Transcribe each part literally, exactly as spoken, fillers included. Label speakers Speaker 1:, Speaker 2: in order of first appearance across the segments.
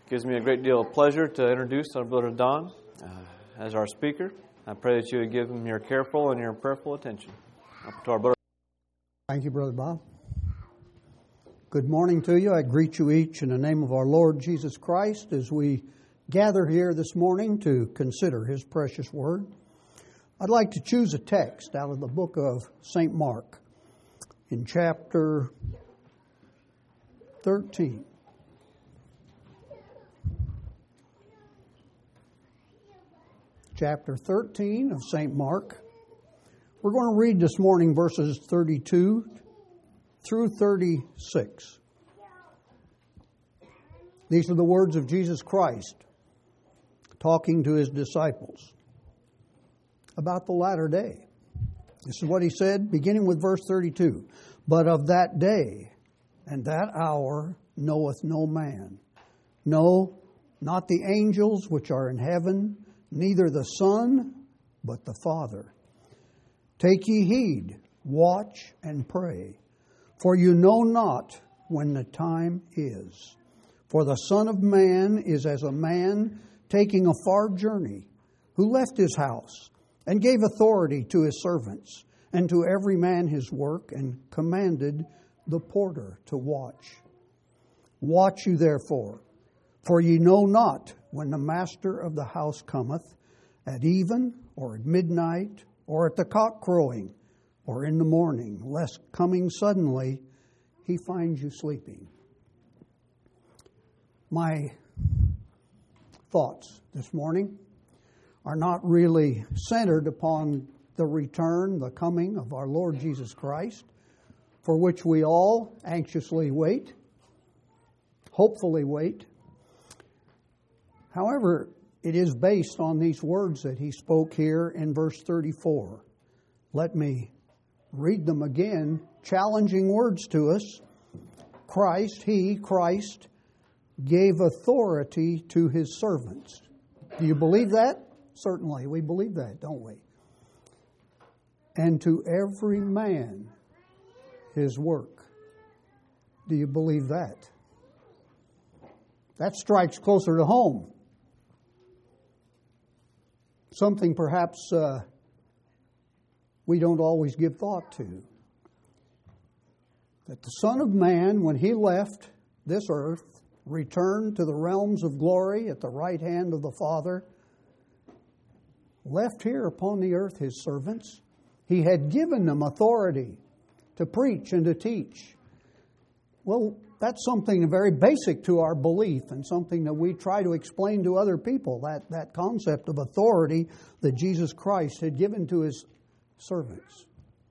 Speaker 1: Gives me a great deal of pleasure to introduce our brother Don uh, as our speaker. I pray that you would give him your careful and your prayerful attention. Up to our brother.
Speaker 2: Thank you, Brother Bob. Good morning to you. I greet you each in the name of our Lord Jesus Christ as we gather here this morning to consider His precious Word. I'd like to choose a text out of the book of Saint Mark in chapter thirteen. Chapter thirteen of Saint Mark. We're going to read this morning verses thirty-two through thirty-six. These are the words of Jesus Christ talking to His disciples about the latter day. This is what He said, beginning with verse thirty-two. But of that day and that hour knoweth no man, no, not the angels which are in heaven, neither the Son, but the Father. Take ye heed, watch and pray, for you know not when the time is. For the Son of Man is as a man taking a far journey, who left his house, and gave authority to his servants, and to every man his work, and commanded the porter to watch. Watch you therefore, for ye know not when the master of the house cometh, at even, or at midnight, or at the cock crowing, or in the morning, lest coming suddenly he finds you sleeping. My thoughts this morning are not really centered upon the return, the coming of our Lord Jesus Christ, for which we all anxiously wait, hopefully wait. However, it is based on these words that He spoke here in verse thirty-four. Let me read them again, challenging words to us. Christ, He, Christ, gave authority to His servants. Do you believe that? Certainly, we believe that, don't we? And to every man his work. Do you believe that? That strikes closer to home. Something perhaps uh, we don't always give thought to. That the Son of Man, when He left this earth, returned to the realms of glory at the right hand of the Father, left here upon the earth His servants. He had given them authority to preach and to teach. Well, that's something very basic to our belief and something that we try to explain to other people, that, that concept of authority that Jesus Christ had given to His servants.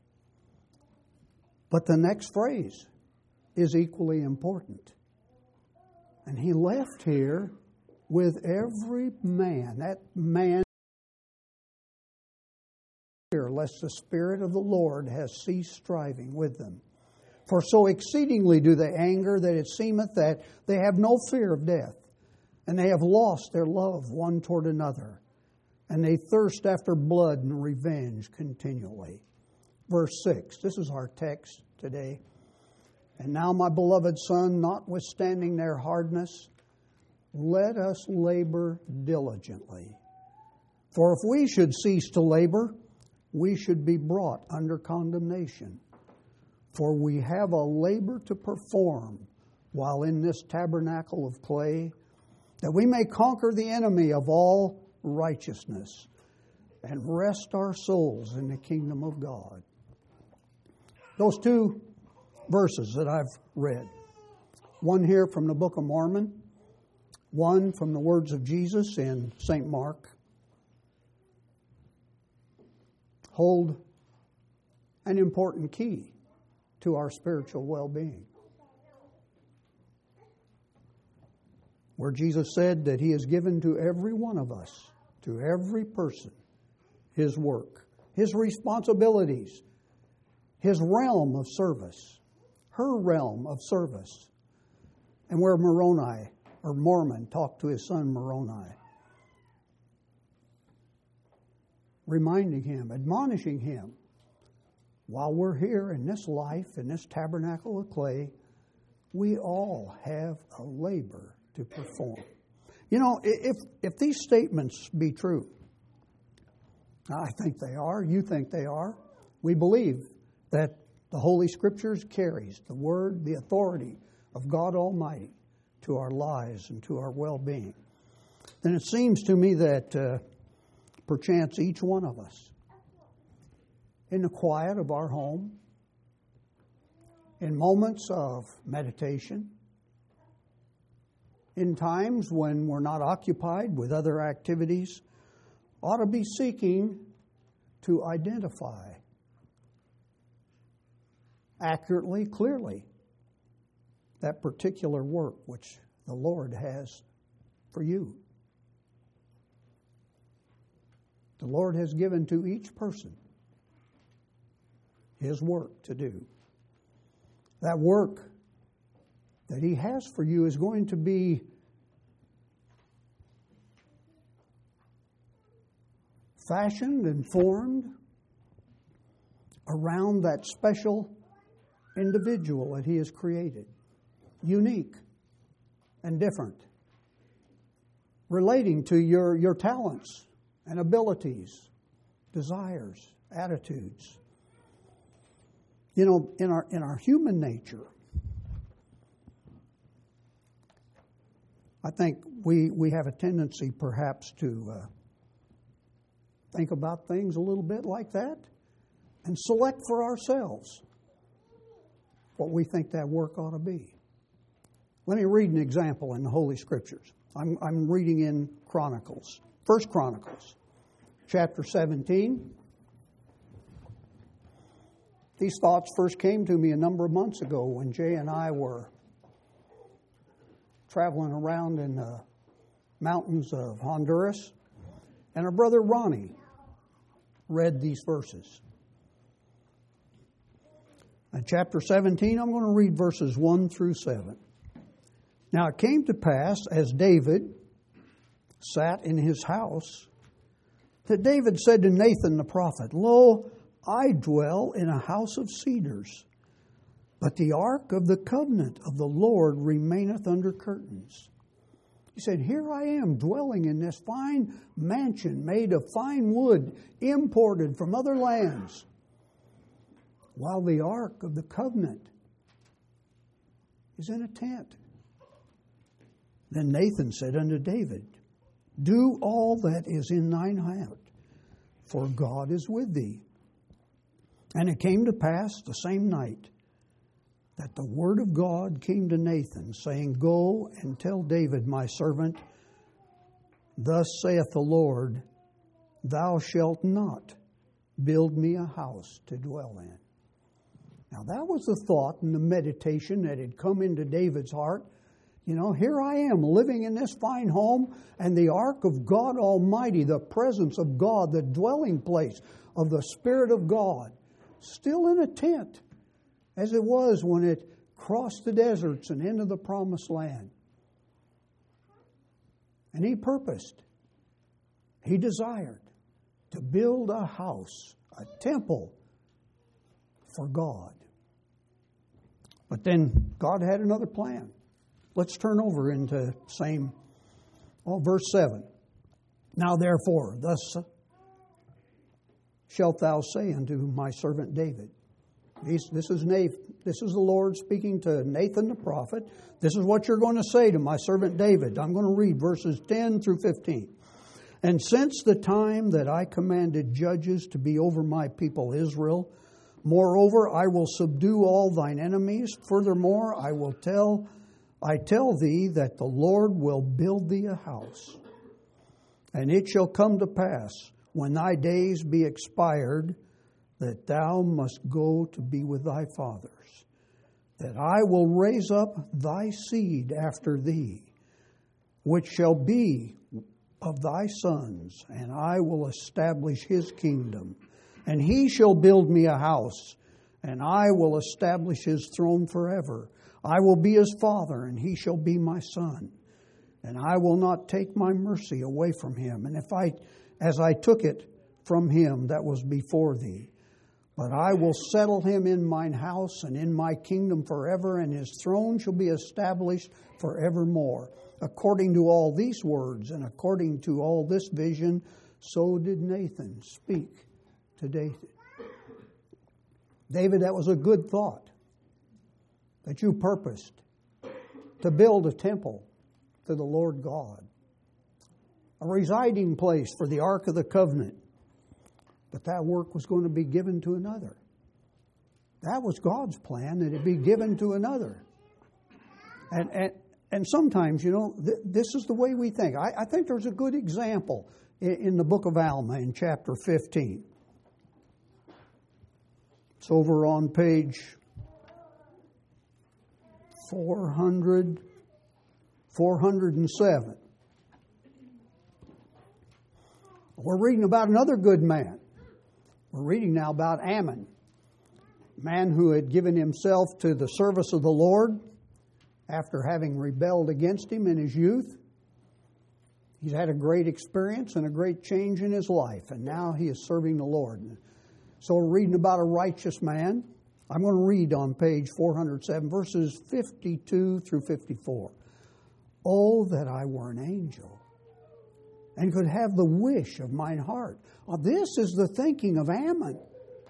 Speaker 2: But the next phrase is equally important. And He left here with every man, that man, lest the Spirit of the Lord has ceased striving with them. For so exceedingly do they anger that it seemeth that they have no fear of death, and they have lost their love one toward another, and they thirst after blood and revenge continually. Verse six, this is our text today. And now, my beloved Son, notwithstanding their hardness, let us labor diligently. For if we should cease to labor, we should be brought under condemnation. For we have a labor to perform while in this tabernacle of clay, that we may conquer the enemy of all righteousness and rest our souls in the kingdom of God. Those two verses that I've read, one here from the Book of Mormon, one from the words of Jesus in Saint Mark, hold an important key to our spiritual well-being. Where Jesus said that He has given to every one of us, to every person, his work, his responsibilities, his realm of service, her realm of service. And where Moroni, or Mormon, talked to his son Moroni, reminding him, admonishing him, while we're here in this life, in this tabernacle of clay, we all have a labor to perform. You know, if if these statements be true, I think they are, you think they are, we believe that the Holy Scriptures carries the word, the authority of God Almighty to our lives and to our well-being, then it seems to me that uh, perchance each one of us, in the quiet of our home, in moments of meditation, in times when we're not occupied with other activities, ought to be seeking to identify accurately, clearly, that particular work which the Lord has for you. The Lord has given to each person His work to do. That work that He has for you is going to be fashioned and formed around that special individual that He has created, unique and different, relating to your, your talents and abilities, desires, attitudes. You know, in our in our human nature, I think we, we have a tendency perhaps to uh, think about things a little bit like that and select for ourselves what we think that work ought to be. Let me read an example in the Holy Scriptures. I'm, I'm reading in Chronicles, First Chronicles, chapter seventeen. These thoughts first came to me a number of months ago when Jay and I were traveling around in the mountains of Honduras, and our brother Ronnie read these verses. In chapter seventeen, I'm going to read verses one through seven. Now it came to pass, as David sat in his house, that David said to Nathan the prophet, Lo, I dwell in a house of cedars, but the ark of the covenant of the Lord remaineth under curtains. He said, Here I am dwelling in this fine mansion made of fine wood, imported from other lands, while the ark of the covenant is in a tent. Then Nathan said unto David, Do all that is in thine heart, for God is with thee. And it came to pass the same night that the word of God came to Nathan, saying, Go and tell David my servant, Thus saith the Lord, Thou shalt not build me a house to dwell in. Now that was the thought and the meditation that had come into David's heart. You know, here I am living in this fine home, and the ark of God Almighty, the presence of God, the dwelling place of the Spirit of God, still in a tent, as it was when it crossed the deserts and into the promised land. And he purposed, he desired to build a house, a temple for God. But then God had another plan. Let's turn over into same, oh, verse seven. Now therefore, thus shalt thou say unto my servant David. This is Nathan, this is the Lord speaking to Nathan the prophet. This is what you're going to say to my servant David. I'm going to read verses ten through fifteen. And since the time that I commanded judges to be over my people Israel, moreover, I will subdue all thine enemies. Furthermore, I will tell, I tell thee that the Lord will build thee a house. And it shall come to pass, when thy days be expired, that thou must go to be with thy fathers, that I will raise up thy seed after thee, which shall be of thy sons, and I will establish his kingdom. And he shall build me a house, and I will establish his throne forever. I will be his father, and he shall be my son. And I will not take my mercy away from him, and if I, as I took it from him that was before thee. But I will settle him in mine house and in my kingdom forever, and his throne shall be established forevermore. According to all these words and according to all this vision, so did Nathan speak to David. David, that was a good thought that you purposed to build a temple to the Lord God, a residing place for the Ark of the Covenant. But that work was going to be given to another. That was God's plan, that it be given to another. And and, and sometimes, you know, th- this is the way we think. I, I think there's a good example in, in the book of Alma in chapter fifteen. It's over on page four hundred, four hundred seven. We're reading about another good man. We're reading now about Ammon, a man who had given himself to the service of the Lord after having rebelled against him in his youth. He's had a great experience and a great change in his life, and now he is serving the Lord. So we're reading about a righteous man. I'm going to read on page four hundred seven, verses fifty-two through fifty-four. Oh, that I were an angel, and could have the wish of mine heart. Now, this is the thinking of Ammon.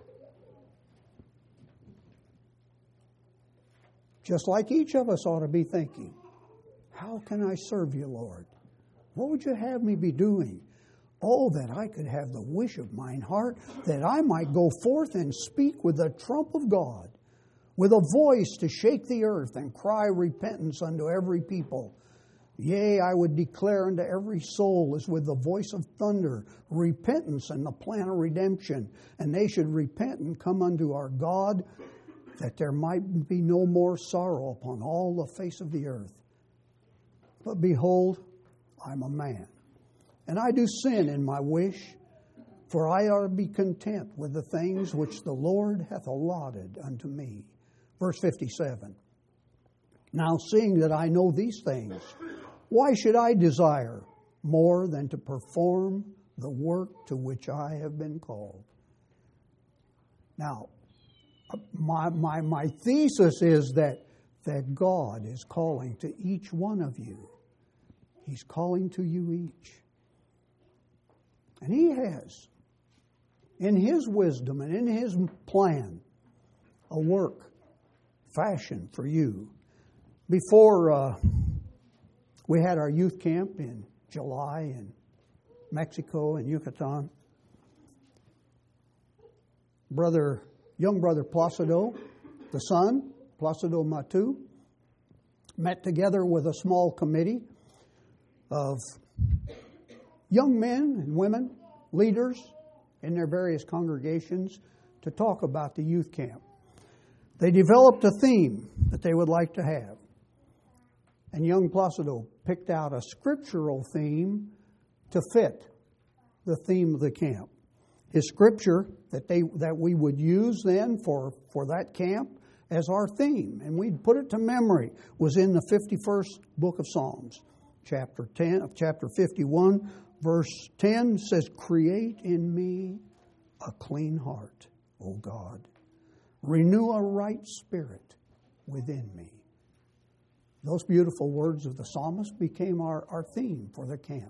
Speaker 2: Just like each of us ought to be thinking, how can I serve you, Lord? What would you have me be doing? Oh, that I could have the wish of mine heart, that I might go forth and speak with the trump of God, with a voice to shake the earth and cry repentance unto every people. Yea, I would declare unto every soul as with the voice of thunder, repentance and the plan of redemption. And they should repent and come unto our God, that there might be no more sorrow upon all the face of the earth. But behold, I'm a man, and I do sin in my wish, for I ought to be content with the things which the Lord hath allotted unto me. Verse fifty-seven. Now, seeing that I know these things, why should I desire more than to perform the work to which I have been called? Now, my my my thesis is that, that God is calling to each one of you. He's calling to you each. And He has, in His wisdom and in His plan, a work fashioned for you. Before uh, we had our youth camp in July in Mexico and Yucatan, brother, young brother Placido, the son, Placido Matu, met together with a small committee of young men and women, leaders in their various congregations, to talk about the youth camp. They developed a theme that they would like to have. And young Placido picked out a scriptural theme to fit the theme of the camp. His scripture that they that we would use then for, for that camp as our theme, and we'd put it to memory, was in the fifty-first book of Psalms. Chapter ten of chapter fifty-one, verse ten says, "Create in me a clean heart, O God. Renew a right spirit within me." Those beautiful words of the psalmist became our, our theme for the camp.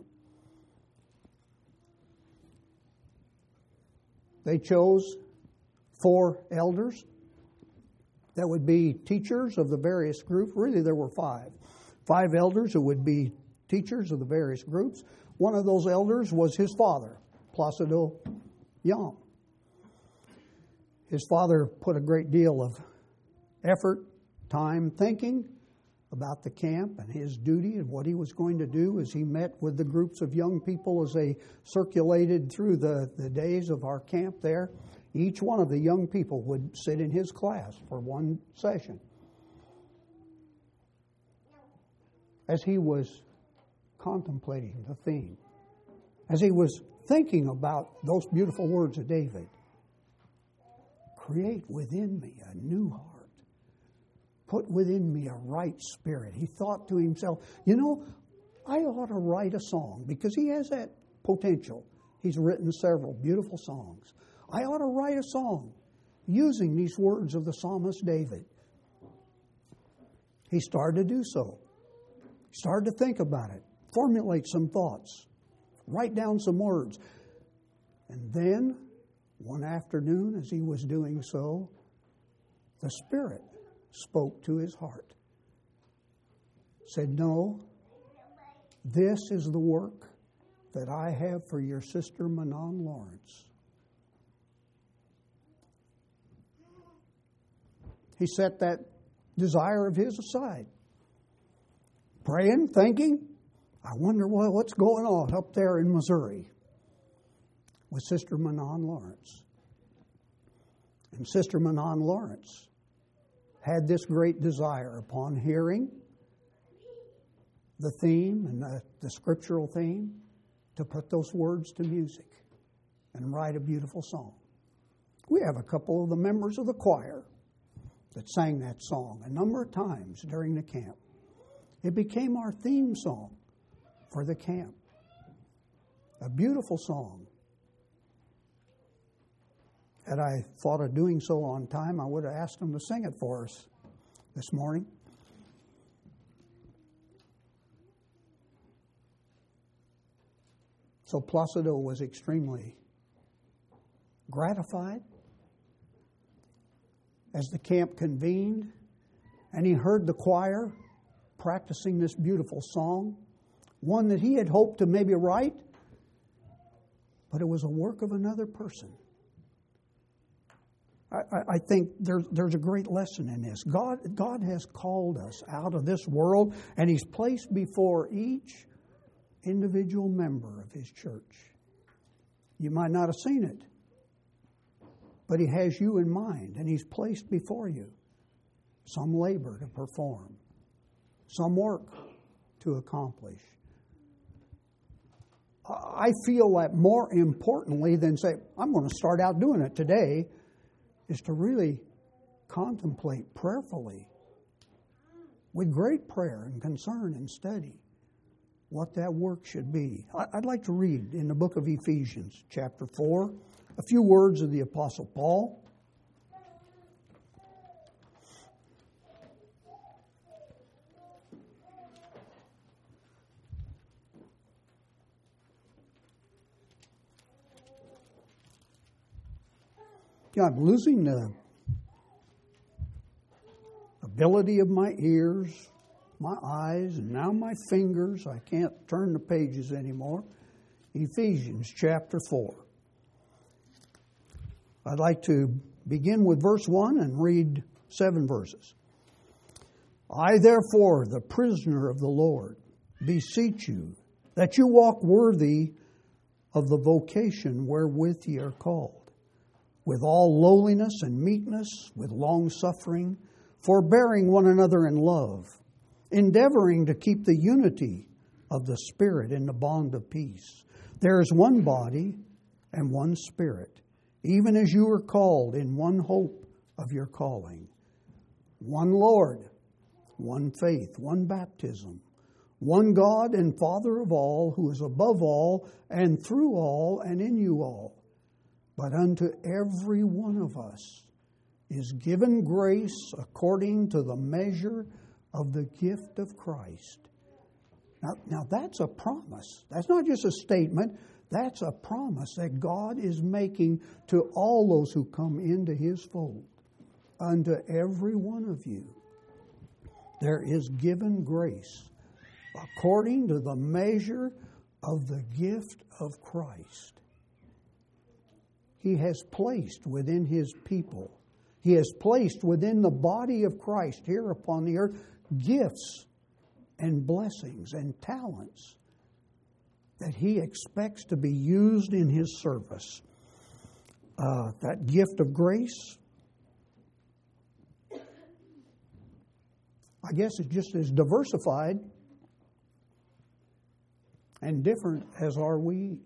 Speaker 2: They chose four elders that would be teachers of the various groups. Really, there were five. Five elders who would be teachers of the various groups. One of those elders was his father, Placido Young. His father put a great deal of effort, time, thinking about the camp and his duty and what he was going to do as he met with the groups of young people as they circulated through the, the days of our camp there. Each one of the young people would sit in his class for one session. As he was contemplating the theme, as he was thinking about those beautiful words of David, "Create within me a new heart. Put within me a right spirit." He thought to himself, you know, I ought to write a song, because he has that potential. He's written several beautiful songs. I ought to write a song using these words of the psalmist David. He started to do so. He Started to think about it, formulate some thoughts, write down some words. And then, one afternoon, as he was doing so, the Spirit spoke to his heart. Said, no, this is the work that I have for your sister Manon Lawrence. He set that desire of his aside. Praying, thinking, I wonder what, what's going on up there in Missouri with Sister Manon Lawrence. And Sister Manon Lawrence had this great desire upon hearing the theme and the, the scriptural theme to put those words to music and write a beautiful song. We have a couple of the members of the choir that sang that song a number of times during the camp. It became our theme song for the camp. A beautiful song. Had I thought of doing so on time, I would have asked them to sing it for us this morning. So Placido was extremely gratified as the camp convened, and he heard the choir practicing this beautiful song, one that he had hoped to maybe write, but it was a work of another person. I, I think there's, there's a great lesson in this. God, God has called us out of this world, and He's placed before each individual member of His church. You might not have seen it, but He has you in mind, and He's placed before you some labor to perform, some work to accomplish. I feel that more importantly than say, I'm going to start out doing it today, is to really contemplate prayerfully, with great prayer and concern and study, what that work should be. I'd like to read in the book of Ephesians, chapter four, a few words of the Apostle Paul. Yeah, I'm losing the ability of my ears, my eyes, and now my fingers. I can't turn the pages anymore. Ephesians chapter four. I'd like to begin with verse one and read seven verses. I, therefore, the prisoner of the Lord, beseech you that you walk worthy of the vocation wherewith ye are called, with all lowliness and meekness, with long-suffering, forbearing one another in love, endeavoring to keep the unity of the Spirit in the bond of peace. There is one body and one Spirit, even as you are called in one hope of your calling. One Lord, one faith, one baptism, one God and Father of all, who is above all and through all and in you all. But unto every one of us is given grace according to the measure of the gift of Christ. Now, now that's a promise. That's not just a statement. That's a promise that God is making to all those who come into His fold. Unto every one of you there is given grace according to the measure of the gift of Christ. He has placed within His people, He has placed within the body of Christ here upon the earth gifts and blessings and talents that He expects to be used in His service. Uh, that gift of grace, I guess, is just as diversified and different as are we.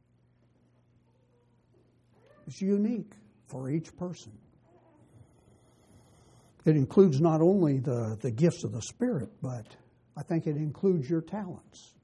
Speaker 2: It's unique for each person. It includes not only the, the gifts of the Spirit, but I think it includes your talents.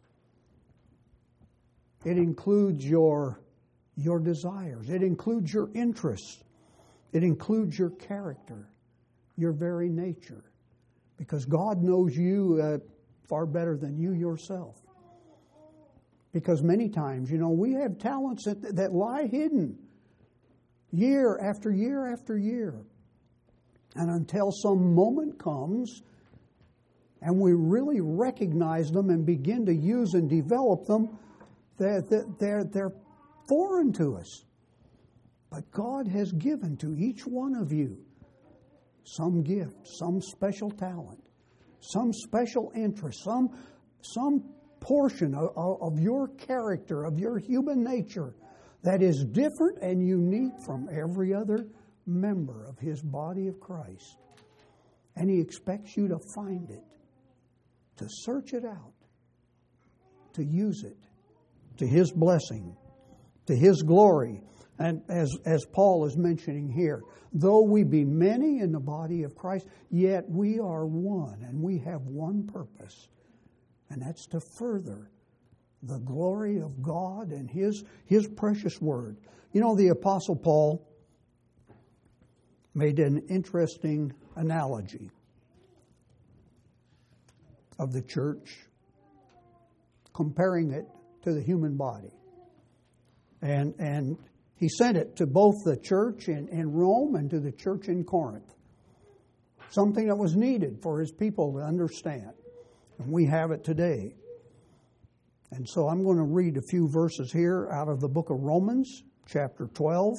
Speaker 2: It includes your, your desires. It includes your interests. It includes your character, your very nature. Because God knows you uh, far better than you yourself. Because many times, you know, we have talents that, that lie hidden year after year after year. And until some moment comes and we really recognize them and begin to use and develop them, they're, they're, they're foreign to us. But God has given to each one of you some gift, some special talent, some special interest, some, some portion of, of your character, of your human nature that is different and unique from every other member of His body of Christ. And He expects you to find it, to search it out, to use it to His blessing, to His glory. And as, as Paul is mentioning here, though we be many in the body of Christ, yet we are one, and we have one purpose, and that's to further the glory of God and His, His precious Word. You know, the Apostle Paul made an interesting analogy of the church, comparing it to the human body. And, and he sent it to both the church in, in Rome and to the church in Corinth. Something that was needed for his people to understand. And we have it today. And so I'm going to read a few verses here out of the book of Romans, chapter twelve.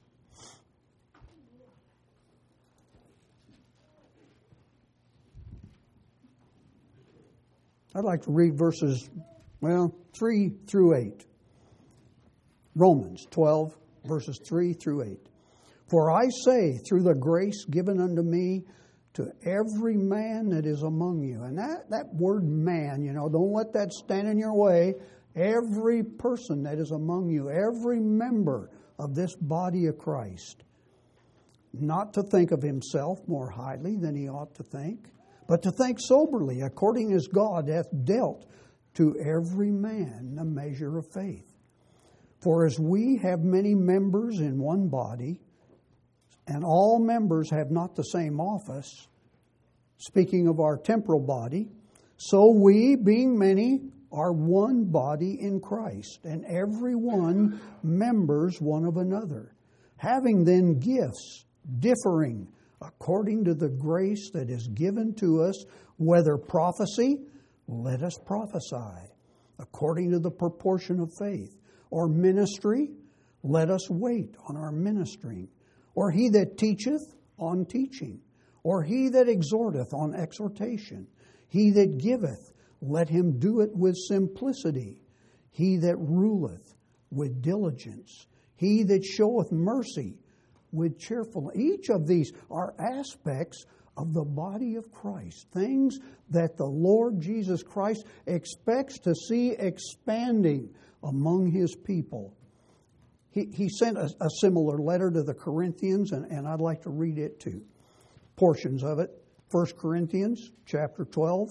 Speaker 2: I'd like to read verses, well, three through eight. Romans twelve, verses three through eight. For I say, through the grace given unto me, to every man that is among you. And that, that word man, you know, don't let that stand in your way. Every person that is among you, every member of this body of Christ, not to think of himself more highly than he ought to think, but to think soberly, according as God hath dealt to every man the measure of faith. For as we have many members in one body, and all members have not the same office, speaking of our temporal body, so we, being many, are one body in Christ, and every one members one of another, having then gifts differing according to the grace that is given to us, whether prophecy, let us prophesy, according to the proportion of faith, or ministry, let us wait on our ministering, or he that teacheth, on teaching, or he that exhorteth, on exhortation, he that giveth, let him do it with simplicity, he that ruleth, with diligence, he that showeth mercy, with cheerfulness. Each of these are aspects of the body of Christ, things that the Lord Jesus Christ expects to see expanding among His people. He, he sent a, a similar letter to the Corinthians, and, and I'd like to read it too. Portions of it. First Corinthians chapter twelve.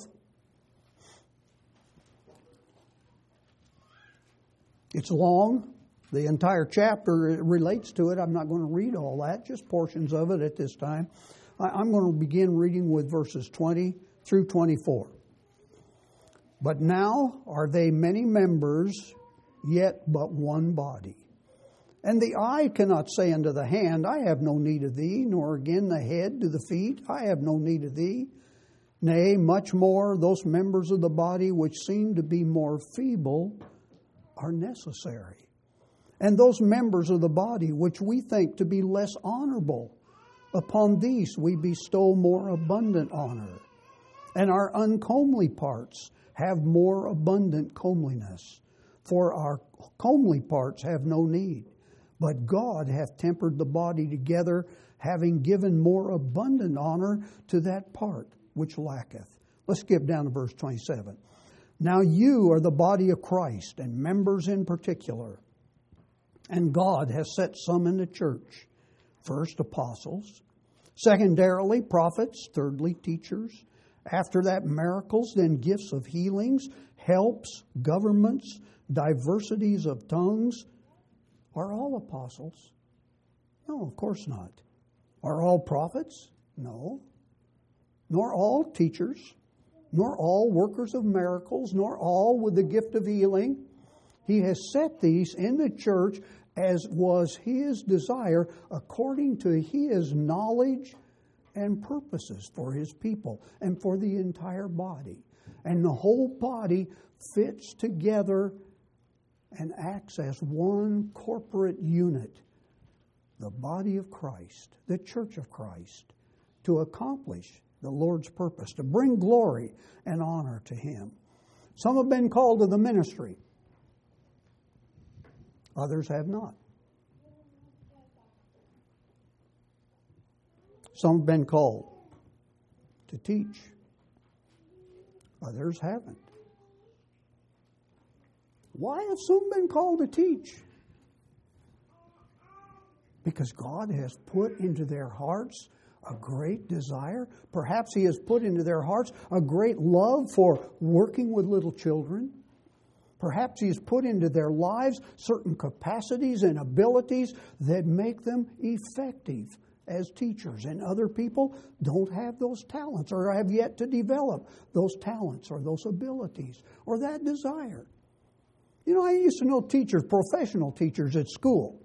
Speaker 2: It's long. The entire chapter relates to it. I'm not going to read all that, just portions of it at this time. I'm going to begin reading with verses twenty through twenty-four. But now are they many members, yet but one body. And the eye cannot say unto the hand, I have no need of thee, nor again the head to the feet, I have no need of thee. Nay, much more, those members of the body which seem to be more feeble are necessary. And those members of the body which we think to be less honorable, upon these we bestow more abundant honor. And our uncomely parts have more abundant comeliness. For our comely parts have no need. But God hath tempered the body together, having given more abundant honor to that part which lacketh. Let's skip down to verse twenty-seven. Now you are the body of Christ, and members in particular. And God has set some in the church. First, apostles. Secondarily, prophets. Thirdly, teachers. After that, miracles. Then gifts of healings, helps, governments, diversities of tongues. Are all apostles? No, of course not. Are all prophets? No. Nor all teachers. nor all workers of miracles, nor all with the gift of healing. He has set these in the church as was His desire, according to His knowledge and purposes for His people and for the entire body. And the whole body fits together and acts as one corporate unit, the body of Christ, the church of Christ, to accomplish the Lord's purpose, to bring glory and honor to Him. Some have been called to the ministry. Others have not. Some have been called to teach. Others haven't. Why have some been called to teach? Because God has put into their hearts a great desire. Perhaps He has put into their hearts a great love for working with little children. Perhaps He has put into their lives certain capacities and abilities that make them effective as teachers. And other people don't have those talents or have yet to develop those talents or those abilities or that desire. You know, I used to know teachers, professional teachers at school.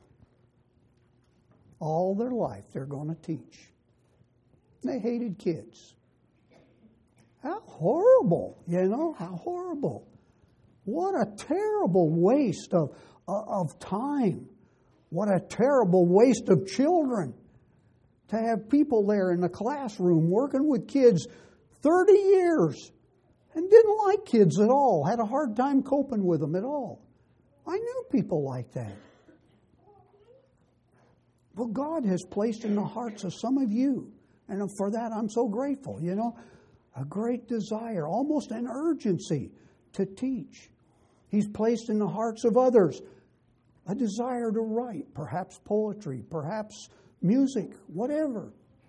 Speaker 2: All their life they're going to teach. They hated kids. How horrible, you know, how horrible. What a terrible waste of, of time. What a terrible waste of children to have people there in the classroom working with kids thirty years and didn't like kids at all, had a hard time coping with them at all. I knew people like that. Well, God has placed in the hearts of some of you, and for that I'm so grateful, you know, a great desire, almost an urgency to teach. He's placed in the hearts of others a desire to write, perhaps poetry, perhaps music, whatever.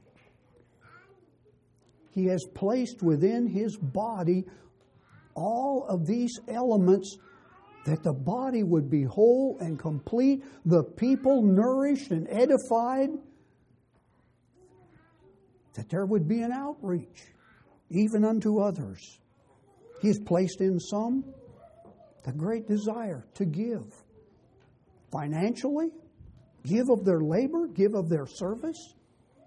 Speaker 2: He has placed within His body all of these elements that the body would be whole and complete, the people nourished and edified, that there would be an outreach, even unto others. He has placed in some the great desire to give. Financially, give of their labor, give of their service.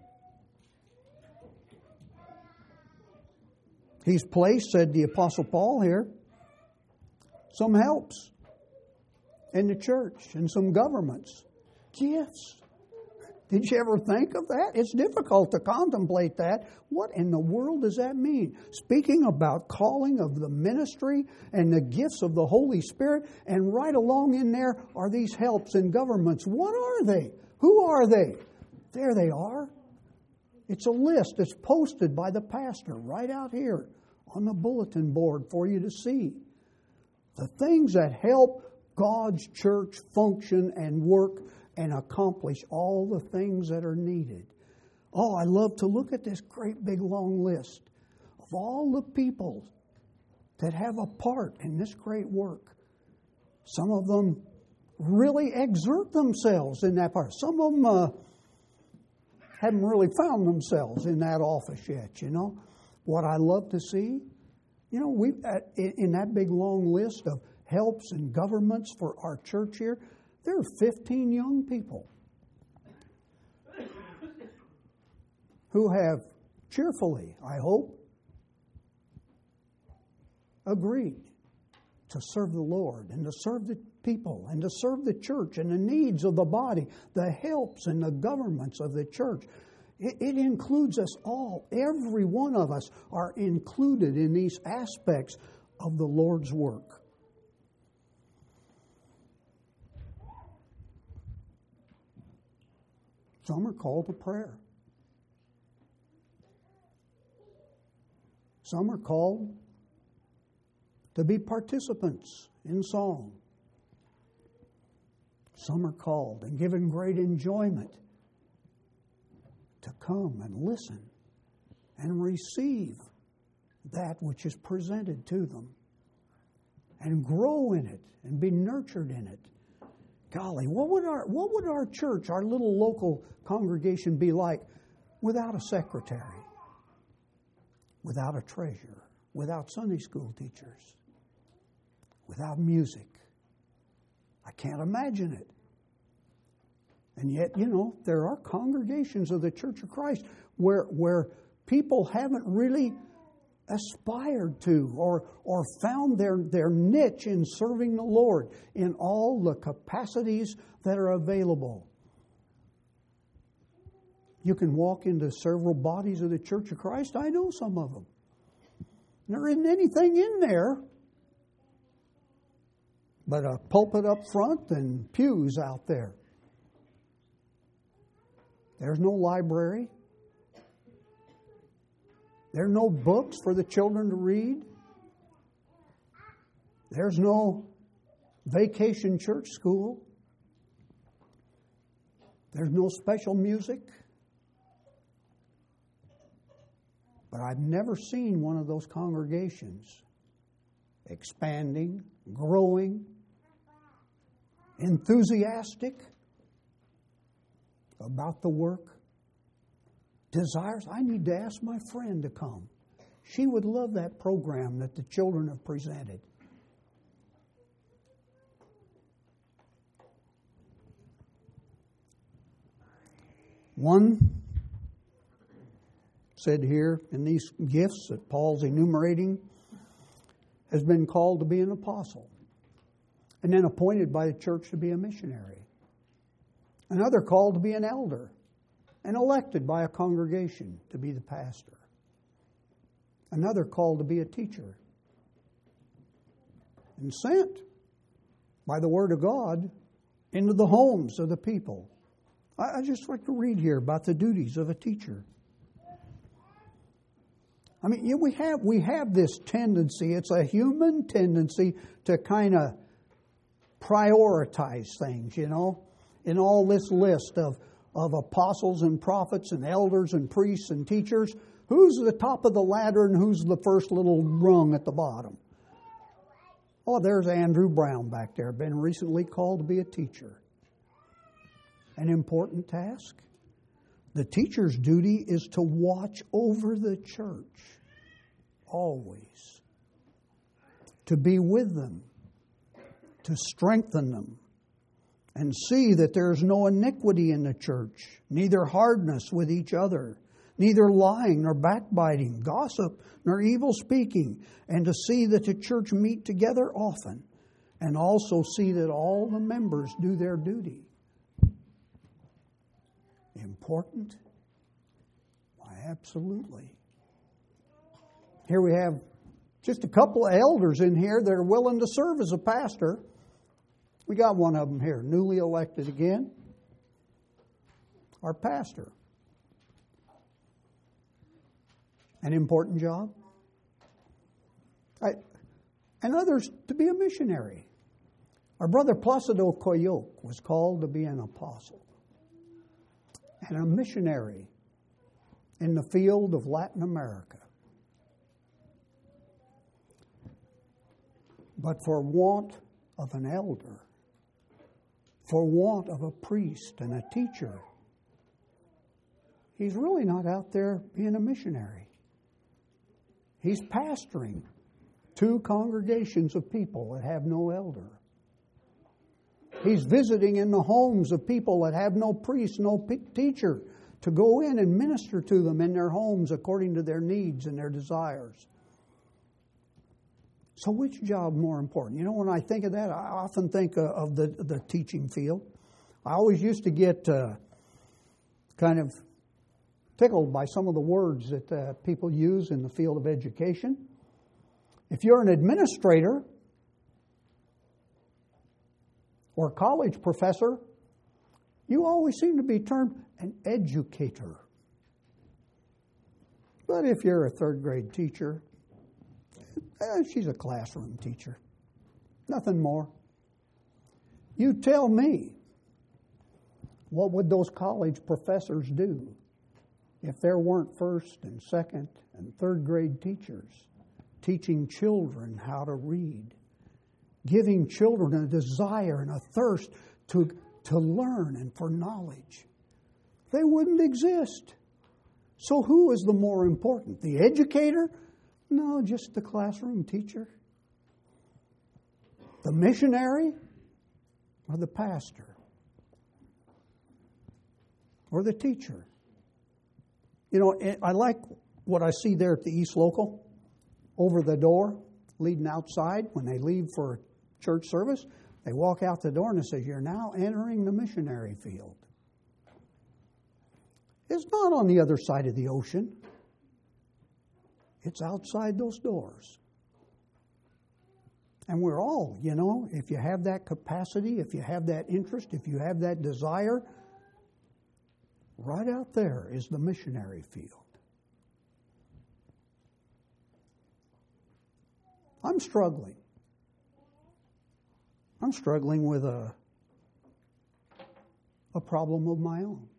Speaker 2: He's placed, said the Apostle Paul here, some helps in the church and some governments. Gifts. Did you ever think of that? It's difficult to contemplate that. What in the world does that mean? Speaking about calling of the ministry and the gifts of the Holy Spirit, and right along in there are these helps in governments. What are they? Who are they? There they are. It's a list that's posted by the pastor right out here on the bulletin board for you to see. The things that help God's church function and work and accomplish all the things that are needed. Oh, I love to look at this great big long list of all the people that have a part in this great work. Some of them really exert themselves in that part. Some of them uh, haven't really found themselves in that office yet, you know. What I love to see, you know, we in that big long list of helps and governments for our church here, there are fifteen young people who have cheerfully, I hope, agreed to serve the Lord and to serve the people and to serve the church and the needs of the body, the helps and the governments of the church. It, it includes us all. Every one of us are included in these aspects of the Lord's work. Some are called to prayer. Some are called to be participants in song. Some are called and given great enjoyment to come and listen and receive that which is presented to them and grow in it and be nurtured in it. Golly, what would our what would our church, our little local congregation be like without a secretary, without a treasurer, without Sunday school teachers, without music. I can't imagine it. And yet, you know, there are congregations of the Church of Christ where where people haven't really aspired to or or found their, their niche in serving the Lord in all the capacities that are available. You can walk into several bodies of the Church of Christ. I know some of them. There isn't anything in there but a pulpit up front and pews out there. There's no library. There are no books for the children to read. There's no vacation church school. There's no special music. But I've never seen one of those congregations expanding, growing, enthusiastic about the work. Desires, I need to ask my friend to come. She would love that program that the children have presented. One said here in these gifts that Paul's enumerating has been called to be an apostle and then appointed by the church to be a missionary. Another called to be an elder and elected by a congregation to be the pastor. Another called to be a teacher and sent by the Word of God into the homes of the people. I, I just like to read here about the duties of a teacher. I mean, we have we have this tendency, it's a human tendency to kind of prioritize things, you know, in all this list of, of apostles and prophets and elders and priests and teachers. Who's the top of the ladder and who's the first little rung at the bottom? Oh, there's Andrew Brown back there, been recently called to be a teacher. An important task. The teacher's duty is to watch over the church, always. To be with them, to strengthen them, and see that there is no iniquity in the church, neither hardness with each other, neither lying nor backbiting, gossip nor evil speaking, and to see that the church meet together often, and also see that all the members do their duty. Important? Why, absolutely. Here we have just a couple of elders in here that are willing to serve as a pastor. We got one of them here, newly elected again. Our pastor. An important job. I, and others to be a missionary. Our brother Placido Coyoc was called to be an apostle and a missionary in the field of Latin America. But for want of an elder, for want of a priest and a teacher, he's really not out there being a missionary. He's pastoring two congregations of people that have no elder. He's visiting in the homes of people that have no priest, no p- teacher to go in and minister to them in their homes according to their needs and their desires. So which job more important? You know, when I think of that, I often think of the, the teaching field. I always used to get uh, kind of tickled by some of the words that uh, people use in the field of education. If you're an administrator or a college professor, you always seem to be termed an educator. But if you're a third grade teacher, eh, she's a classroom teacher. Nothing more. You tell me, what would those college professors do if there weren't first and second and third grade teachers teaching children how to read, giving children a desire and a thirst to, to learn and for knowledge? They wouldn't exist. So who is the more important, the educator No, just the classroom teacher. The missionary or the pastor or the teacher. You know, I like what I see there at the East Local. Over the door, leading outside, when they leave for church service, they walk out the door and it says, "You're now entering the missionary field." It's not on the other side of the ocean. It's outside those doors. And we're all, you know, if you have that capacity, if you have that interest, if you have that desire, right out there is the missionary field. I'm struggling. I'm struggling with a, a problem of my own.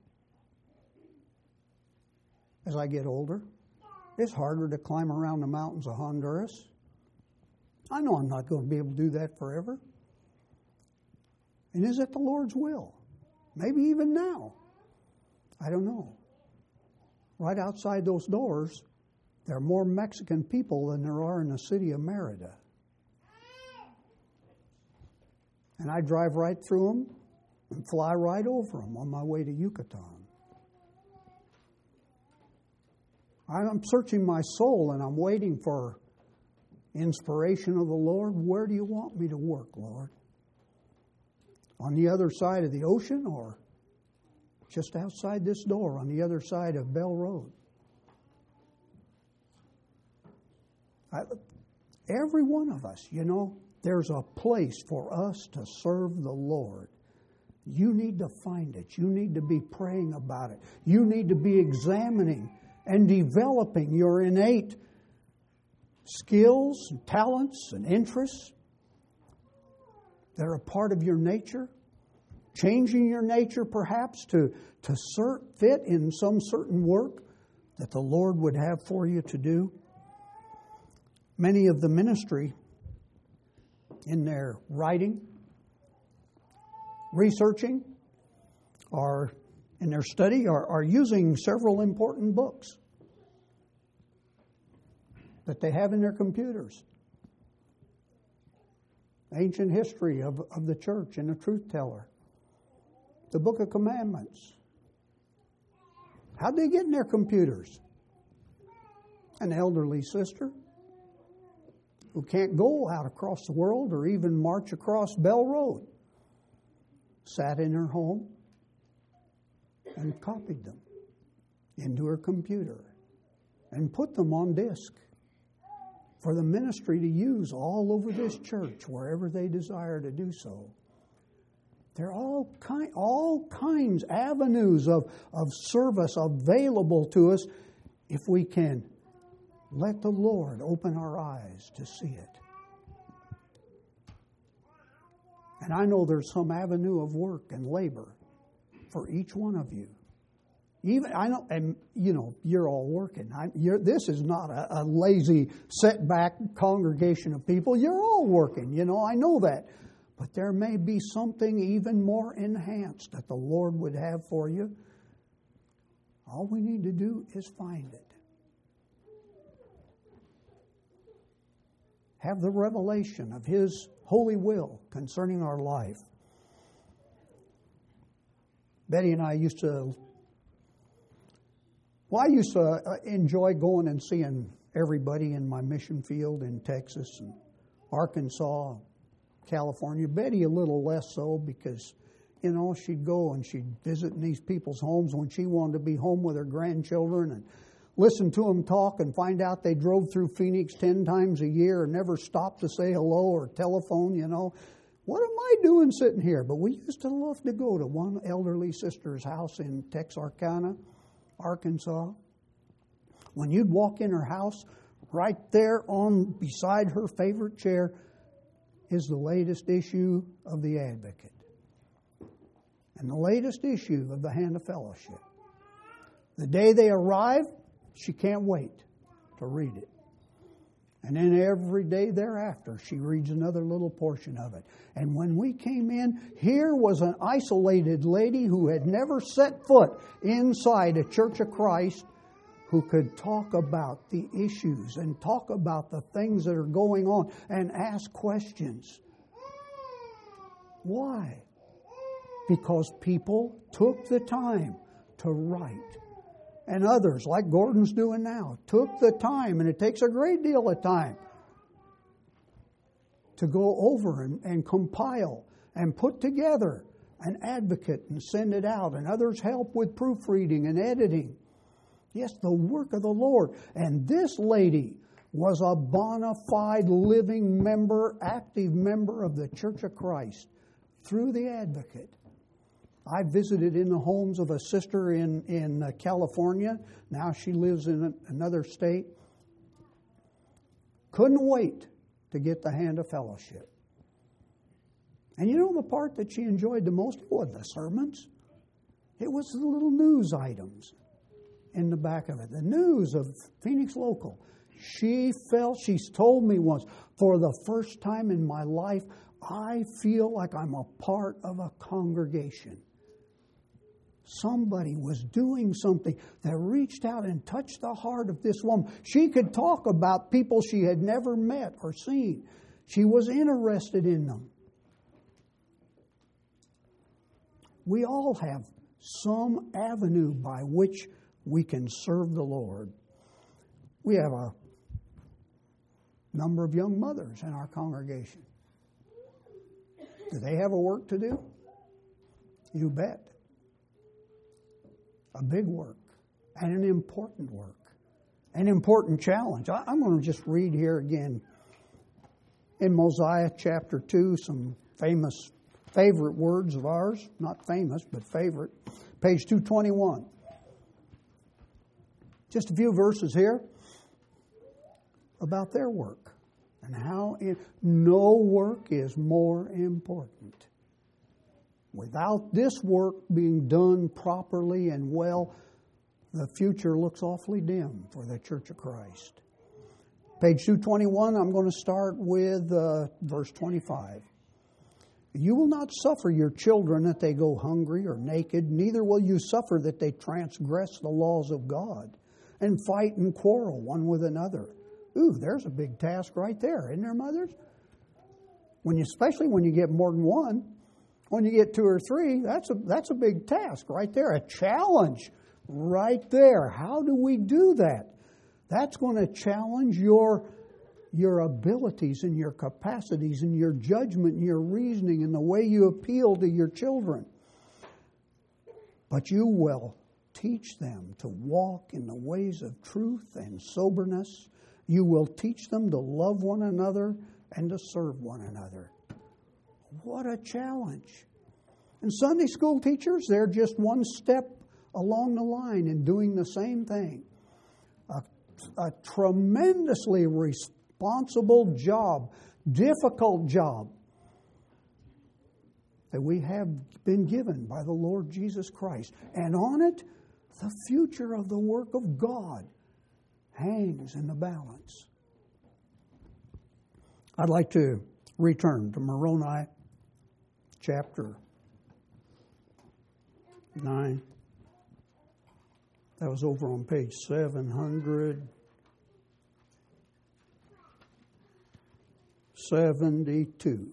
Speaker 2: As I get older, it's harder to climb around the mountains of Honduras. I know I'm not going to be able to do that forever. And is it the Lord's will? Maybe even now. I don't know. Right outside those doors, there are more Mexican people than there are in the city of Merida. And I drive right through them and fly right over them on my way to Yucatan. I'm searching my soul and I'm waiting for inspiration of the Lord. Where do you want me to work, Lord? On the other side of the ocean or just outside this door on the other side of Bell Road? I, every one of us, you know, there's a place for us to serve the Lord. You need to find it. You need to be praying about it. You need to be examining and developing your innate skills and talents and interests that are a part of your nature. Changing your nature perhaps to, to cert, fit in some certain work that the Lord would have for you to do. Many of the ministry in their writing, researching, or in their study are, are using several important books that they have in their computers. Ancient history of, of the church and the truth teller. The Book of Commandments. How'd they get in their computers? An elderly sister who can't go out across the world or even march across Bell Road sat in her home and copied them into her computer and put them on disk for the ministry to use all over this church wherever they desire to do so. There are all, kind, all kinds, avenues of, of service available to us if we can let the Lord open our eyes to see it. And I know there's some avenue of work and labor for each one of you. Even I know, and you know, you're all working. I, you're, this is not a, a lazy, set-back congregation of people. You're all working. You know, I know that. But there may be something even more enhanced that the Lord would have for you. All we need to do is find it. Have the revelation of His holy will concerning our life. Betty and I used to, well, I used to enjoy going and seeing everybody in my mission field in Texas and Arkansas, California. Betty a little less so because, you know, she'd go and she'd visit in these people's homes when she wanted to be home with her grandchildren and listen to them talk and find out they drove through Phoenix ten times a year and never stopped to say hello or telephone, you know. What am I doing sitting here? But we used to love to go to one elderly sister's house in Texarkana, Arkansas. When you'd walk in her house, right there on beside her favorite chair is the latest issue of the Advocate and the latest issue of the Hand of Fellowship. The day they arrive, she can't wait to read it. And then every day thereafter, she reads another little portion of it. And when we came in, here was an isolated lady who had never set foot inside a Church of Christ who could talk about the issues and talk about the things that are going on and ask questions. Why? Because people took the time to write. And others, like Gordon's doing now, took the time, and it takes a great deal of time, to go over and, and compile and put together an advocate and send it out. And others help with proofreading and editing. Yes, the work of the Lord. And this lady was a bona fide living member, active member of the Church of Christ through the advocate. I visited in the homes of a sister in, in uh, California. Now she lives in a, another state. Couldn't wait to get the hand of fellowship. And you know the part that she enjoyed the most? It wasn't the sermons. It was the little news items in the back of it. The news of Phoenix Local. She felt, she's told me once, for the first time in my life, I feel like I'm a part of a congregation. Somebody was doing something that reached out and touched the heart of this woman. She could talk about people she had never met or seen. She was interested in them. We all have some avenue by which we can serve the Lord. We have a number of young mothers in our congregation. Do they have a work to do? You bet. A big work and an important work, an important challenge. I, I'm going to just read here again in Mosiah chapter two, some famous, favorite words of ours, not famous, but favorite, page two twenty-one. Just a few verses here about their work and how it, no work is more important. Without this work being done properly and well, the future looks awfully dim for the Church of Christ. Page two twenty-one, I'm going to start with uh, verse twenty-five. You will not suffer your children that they go hungry or naked, neither will you suffer that they transgress the laws of God and fight and quarrel one with another. Ooh, there's a big task right there, isn't there, mothers? When you, especially when you get more than one. When you get two or three, that's a that's a big task right there, a challenge right there. How do we do that? That's going to challenge your, your abilities and your capacities and your judgment and your reasoning and the way you appeal to your children. But you will teach them to walk in the ways of truth and soberness. You will teach them to love one another and to serve one another. What a challenge. And Sunday school teachers, they're just one step along the line in doing the same thing. A, a tremendously responsible job, difficult job that we have been given by the Lord Jesus Christ. And on it, the future of the work of God hangs in the balance. I'd like to return to Moroni chapter nine. That was over on page seven hundred seventy-two.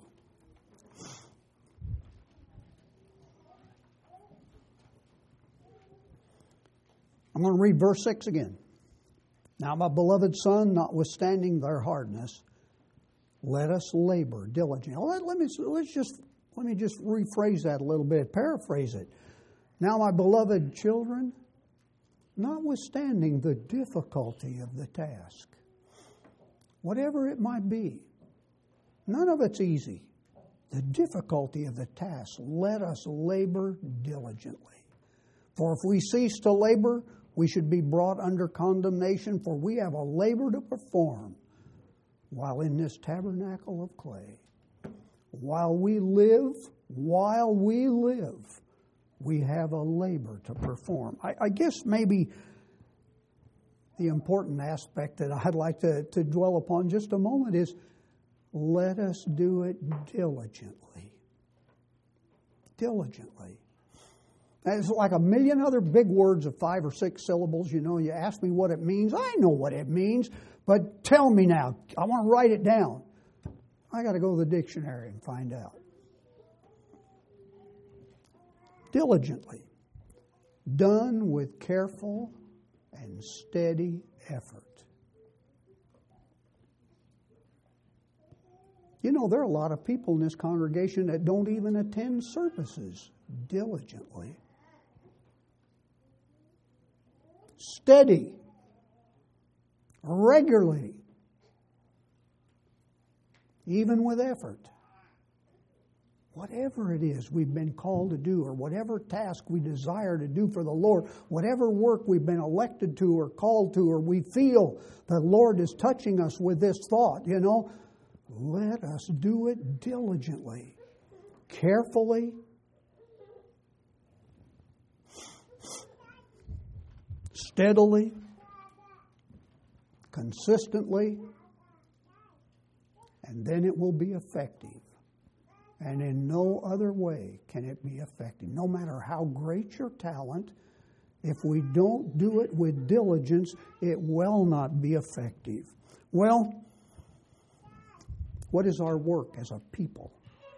Speaker 2: I'm going to read verse six again. Now, my beloved son, notwithstanding their hardness, let us labor diligently. Let, let me let's just let me just rephrase that a little bit, paraphrase it. Now, my beloved children, notwithstanding the difficulty of the task, whatever it might be, none of it's easy. The difficulty of the task, let us labor diligently. For if we cease to labor, we should be brought under condemnation, for we have a labor to perform while in this tabernacle of clay. While we live, while we live, we have a labor to perform. I, I guess maybe the important aspect that I'd like to, to dwell upon just a moment is let us do it diligently. Diligently. It's like a million other big words of five or six syllables. You know, you ask me what it means. I know what it means, but tell me now. I want to write it down. I got to go to the dictionary and find out. Diligently, done with careful and steady effort. You know, there are a lot of people in this congregation that don't even attend services diligently. Steady, regularly, even with effort. Whatever it is we've been called to do, or whatever task we desire to do for the Lord, whatever work we've been elected to or called to, or we feel the Lord is touching us with this thought, you know, let us do it diligently, carefully, steadily, consistently, and then it will be effective. And in no other way can it be effective. No matter how great your talent, if we don't do it with diligence, it will not be effective. Well, what is our work as a people?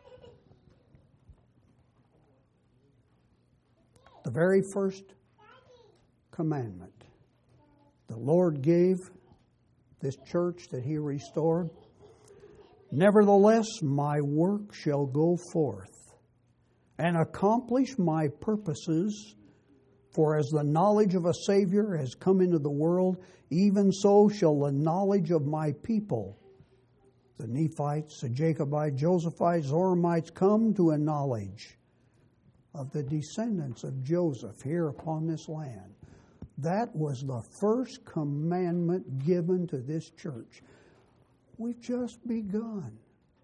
Speaker 2: The very first commandment the Lord gave this church that He restored. Nevertheless, my work shall go forth and accomplish my purposes, for as the knowledge of a Savior has come into the world, even so shall the knowledge of my people, the Nephites, the Jacobites, Josephites, Zoramites, come to a knowledge of the descendants of Joseph here upon this land. That was the first commandment given to this church. We've just begun.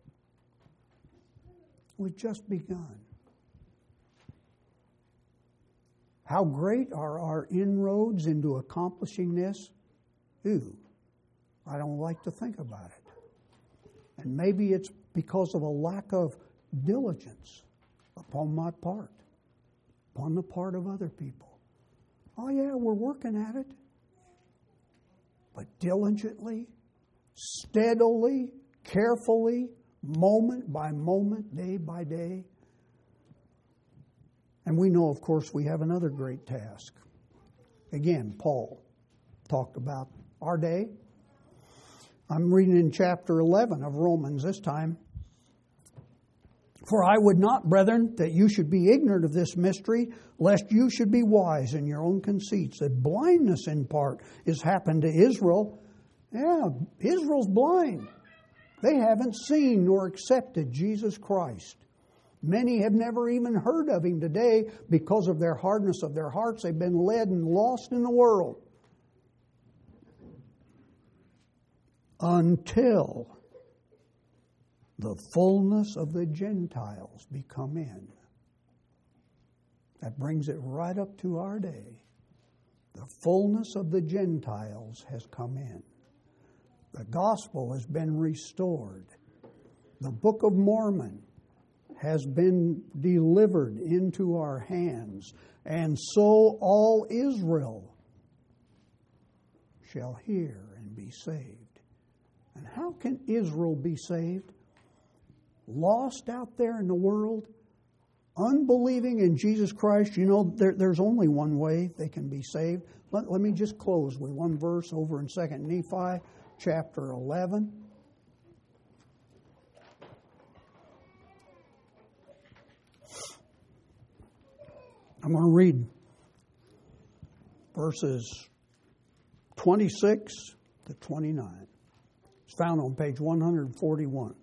Speaker 2: We've just begun. How great are our inroads into accomplishing this? Ooh, I don't like to think about it. And maybe it's because of a lack of diligence upon my part, upon the part of other people. Oh yeah, we're working at it. But diligently, steadily, carefully, moment by moment, day by day. And we know, of course, we have another great task. Again, Paul talked about our day. I'm reading in chapter eleven of Romans this time. For I would not, brethren, that you should be ignorant of this mystery, lest you should be wise in your own conceits, that blindness in part is happened to Israel. Yeah, Israel's blind. They haven't seen nor accepted Jesus Christ. Many have never even heard of Him today because of their hardness of their hearts. They've been led and lost in the world. Until the fullness of the Gentiles be come in. That brings it right up to our day. The fullness of the Gentiles has come in. The gospel has been restored. The Book of Mormon has been delivered into our hands. And so all Israel shall hear and be saved. And how can Israel be saved? Lost out there in the world, unbelieving in Jesus Christ. You know, there, there's only one way they can be saved. Let, let me just close with one verse over in Second Nephi, chapter eleven. I'm going to read verses twenty-six to twenty-nine. It's found on page one forty-one.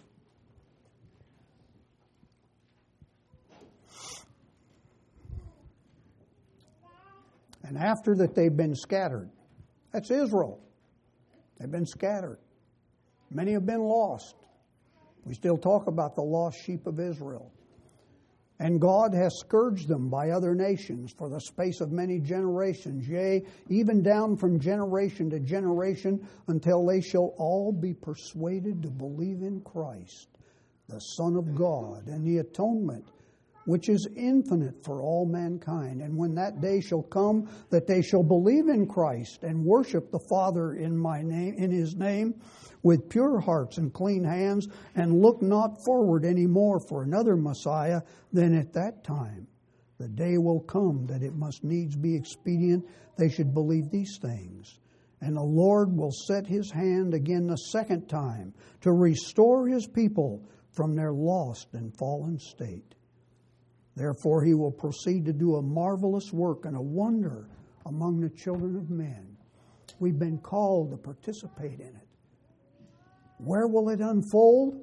Speaker 2: And after that they've been scattered. That's Israel. They've been scattered. Many have been lost. We still talk about the lost sheep of Israel. And God has scourged them by other nations for the space of many generations, yea, even down from generation to generation, until they shall all be persuaded to believe in Christ, the Son of God, and the atonement which is infinite for all mankind. And when that day shall come, that they shall believe in Christ and worship the Father in my name, in his name, with pure hearts and clean hands, and look not forward any more for another Messiah, then at that time the day will come that it must needs be expedient they should believe these things. And the Lord will set his hand again the second time to restore his people from their lost and fallen state. Therefore he will proceed to do a marvelous work and a wonder among the children of men. We've been called to participate in it. Where will it unfold?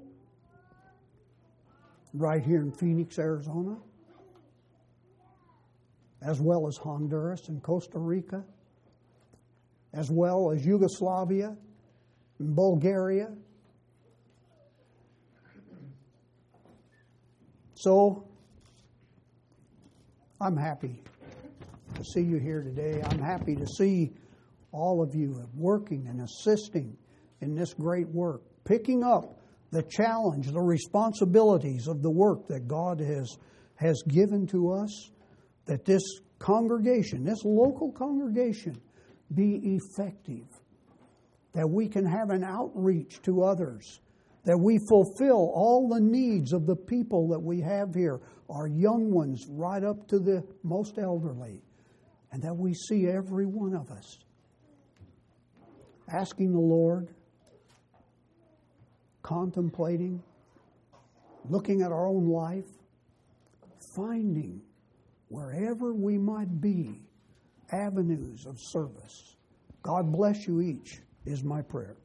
Speaker 2: Right here in Phoenix, Arizona, as well as Honduras and Costa Rica, as well as Yugoslavia and Bulgaria. So, I'm happy to see you here today. I'm happy to see all of you working and assisting in this great work, picking up the challenge, the responsibilities of the work that God has, has given to us, that this congregation, this local congregation, be effective, that we can have an outreach to others, that we fulfill all the needs of the people that we have here, our young ones right up to the most elderly, and that we see every one of us asking the Lord, contemplating, looking at our own life, finding wherever we might be avenues of service. God bless you each, is my prayer.